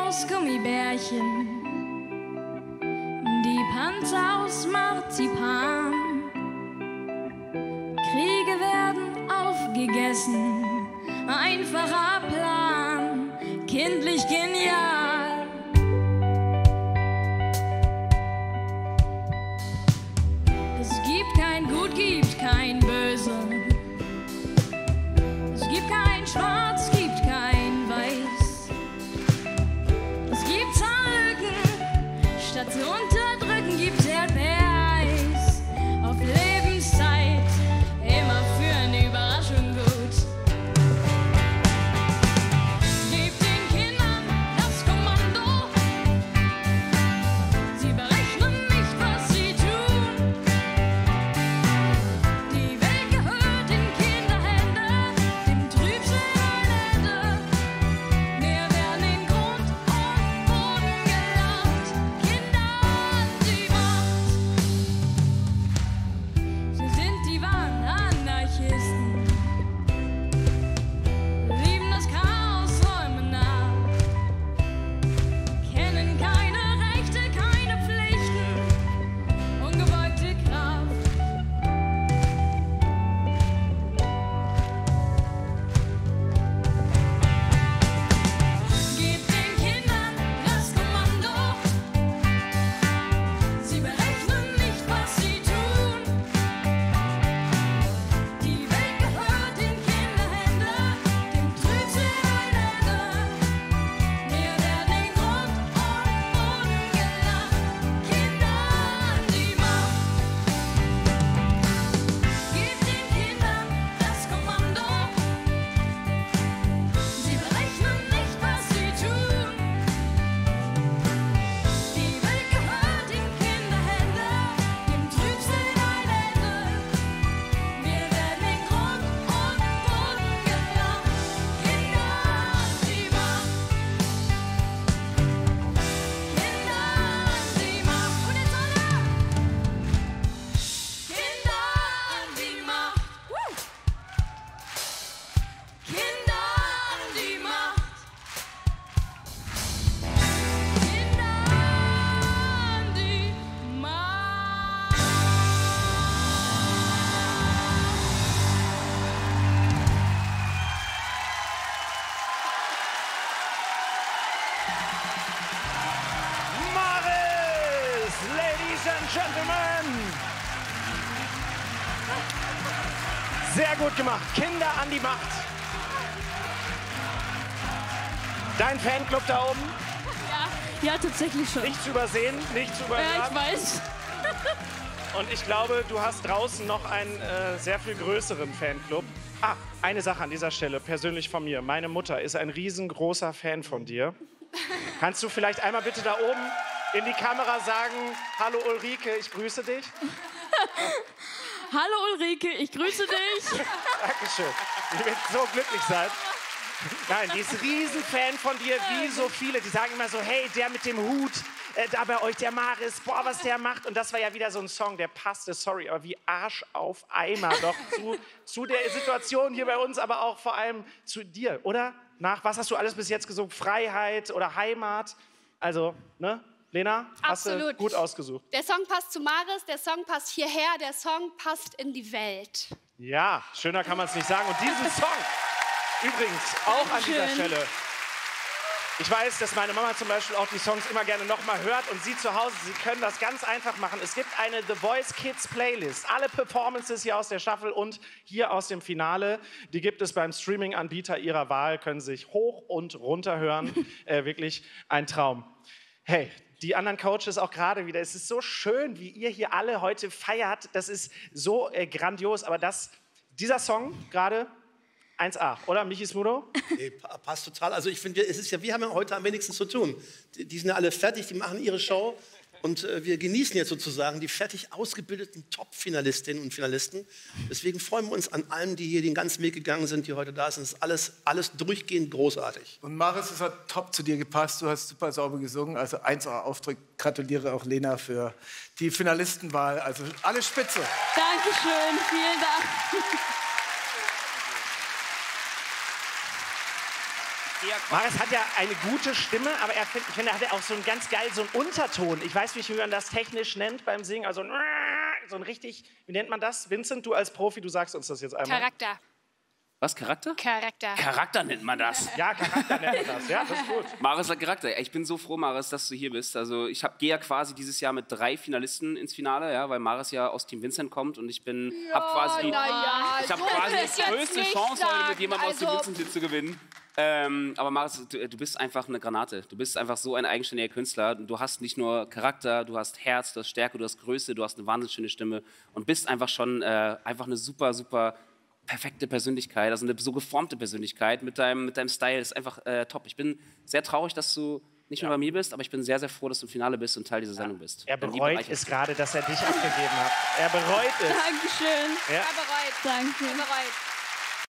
aus Gummibärchen, die Panzer aus Marzipan. Kriege werden aufgegessen, einfacher Plan, kindlich genial. Es gibt kein Gut, gibt kein Böse. Es gibt kein Schwarz, gibt kein Weiß. Es gibt Zahnlücken, statt zu unterdrücken gibt's Erdbeereis. Auf Lebenszeit, immer für eine Überraschung gut. Gib den Kindern das Kommando. Sie berechnen nicht, was sie tun. Die Welt gehört in Kinderhände, dem Trübsinn ein Ende. Wir werden in Grund und Boden gelacht. Kinder an die Macht. Sie sind die wahren Anarchisten. Lieben das Chaos, räumen nach. Kennen keine Rechte, keine Pflichten. Ungebeugte Kraft. Gib den Kindern das Kommando. Sie berechnen nicht, was sie tun. Die Welt gehört in Kinderhände, dem Trübsinn ein Ende. Wir werden in Grund und Boden gelacht. Kinder an die Macht. Gib den Kindern das Kommando. Sie berechnen nicht, was sie tun. Die Welt gehört in Kinderhände, dem Trübsinn ein Ende. Wir werden in Grund und Boden gelacht. Kinder an die Macht. Kinder an die Macht. Und jetzt alle! Kinder an die Macht. Kinder an die Macht. Kinder an die Macht. Maris, Ladies and Gentlemen. Sehr gut gemacht. Kinder an die Macht. Dein Fanclub da oben, Ja, tatsächlich schon. nicht zu übersehen, nicht zu Ja, überhören. ich weiß. Und ich glaube, du hast draußen noch einen sehr viel größeren Fanclub. Ah, eine Sache an dieser Stelle, persönlich von mir. Meine Mutter ist ein riesengroßer Fan von dir. Kannst du vielleicht einmal bitte da oben in die Kamera sagen, hallo Ulrike, ich grüße dich? Hallo Ulrike, ich grüße dich. Dankeschön. Ich will so glücklich sein. Nein, die ist Riesenfan von dir, wie so viele. Die sagen immer so, hey, der mit dem Hut, da bei euch, der Maris, boah, was der macht. Und das war ja wieder so ein Song, der passte, sorry, aber wie Arsch auf Eimer doch zu der Situation hier bei uns, aber auch vor allem zu dir, oder? Nach, was hast du alles bis jetzt gesungen? Freiheit oder Heimat? Also, ne? Lena, hast du Absolut. gut ausgesucht. Der Song passt zu Maris, der Song passt hierher, der Song passt in die Welt. Ja, schöner kann man es nicht sagen. Und diesen Song, übrigens, auch an dieser Dankeschön. Stelle. Ich weiß, dass meine Mama zum Beispiel auch die Songs immer gerne nochmal hört und Sie zu Hause, Sie können das ganz einfach machen. Es gibt eine The Voice Kids Playlist. Alle Performances hier aus der Staffel und hier aus dem Finale, die gibt es beim Streaming-Anbieter Ihrer Wahl, können Sie sich hoch und runter hören. Wirklich ein Traum. Hey, die anderen Coaches auch gerade wieder. Es ist so schön, wie ihr hier alle heute feiert. Das ist so grandios. Aber dieser Song gerade 1A, oder Michi Smudo? Nee, passt total. Also ich finde, wir haben ja heute am wenigsten zu tun. Die sind ja alle fertig, die machen ihre Show. Und wir genießen jetzt sozusagen die fertig ausgebildeten Top-Finalistinnen und Finalisten. Deswegen freuen wir uns an allen, die hier den ganzen Weg gegangen sind, die heute da sind. Es ist alles durchgehend großartig. Und Maris, es hat top zu dir gepasst. Du hast super sauber gesungen. Also 1A Auftritt. Gratuliere auch Lena für die Finalistenwahl. Also alle spitze. Dankeschön, vielen Dank. Maris hat ja eine gute Stimme, aber ich finde, er hat ja auch so einen ganz geil, so einen Unterton. Ich weiß nicht, wie man das technisch nennt beim Singen. Also so ein richtig, wie nennt man das? Vincent, du als Profi, du sagst uns das jetzt einmal. Charakter. Was, Charakter? Charakter. Charakter nennt man das. Ja, Charakter nennt man das. Ja, das ist gut. Maris hat Charakter. Ich bin so froh, Maris, dass du hier bist. Also gehe ja quasi dieses Jahr mit 3 Finalisten ins Finale, ja, weil Maris ja aus Team Vincent kommt und ich habe quasi die größte Chance, heute mit jemandem aus Team Vincent hier zu gewinnen. Aber Maris, du bist einfach eine Granate. Du bist einfach so ein eigenständiger Künstler. Du hast nicht nur Charakter, du hast Herz, du hast Stärke, du hast Größe, du hast eine wahnsinnig schöne Stimme und bist einfach schon einfach eine super, super perfekte Persönlichkeit, also eine so geformte Persönlichkeit mit deinem Style. Das ist einfach top. Ich bin sehr traurig, dass du nicht mehr bei mir bist, aber ich bin sehr, sehr froh, dass du im Finale bist und Teil dieser Sendung bist. Er bereut es gerade, dass er dich abgegeben hat. Er bereut es. Dankeschön. Ja. Er bereut. Danke. Er bereut.